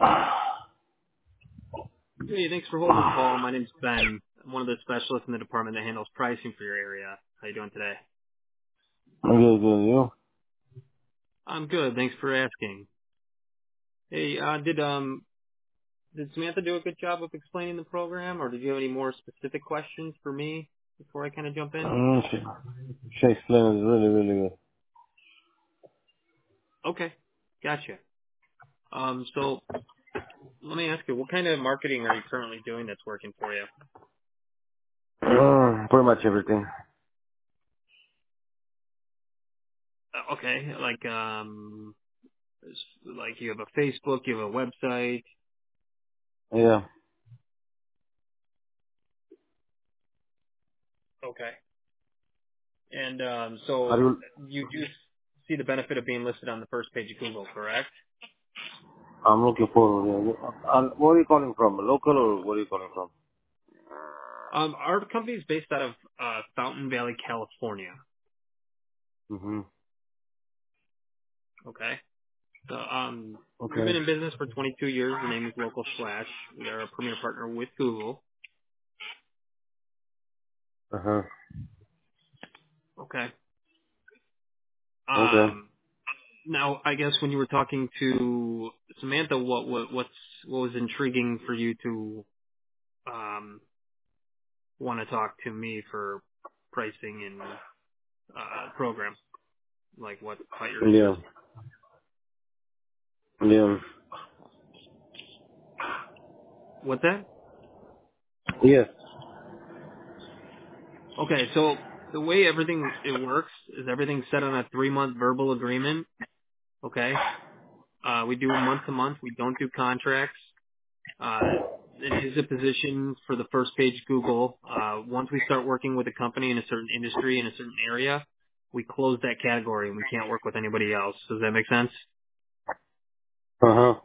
Hey, thanks for holding, Paul. My name's Ben. I'm one of the specialists in the department that handles pricing for your area. How you doing today? I'm good, you? I'm good. Thanks for asking. Hey, did Samantha do a good job of explaining the program, or did you have any more specific questions for me before I kind of jump in? She explained it really good. Okay, gotcha. So let me ask you, what kind of marketing are you currently doing that's working for you? Pretty much everything. Okay, like you have a Facebook, you have a website. Yeah. Okay. And Are so you, you do see the benefit of being listed on the first page of Google, correct? I'm looking for, where are you calling from? Local or where are you calling from? Our company is based out of Fountain Valley, California. Mm-hmm. Okay. So we've been Okay. in business for 22 years. The name is Local Slash. We are a premier partner with Google. Uh-huh. Okay. Okay. Now, I guess when you were talking to Samantha, what was intriguing for you to want to talk to me for pricing and program? Like what caught your Yeah. interest? Yeah. What's that? Yes. Okay, so the way it works is everything's set on a 3-month verbal agreement. Okay, we do month to month. We don't do contracts. It is a position for the first page Google. Once we start working with a company in a certain industry in a certain area, we close that category and we can't work with anybody else. Does that make sense? Uh-huh.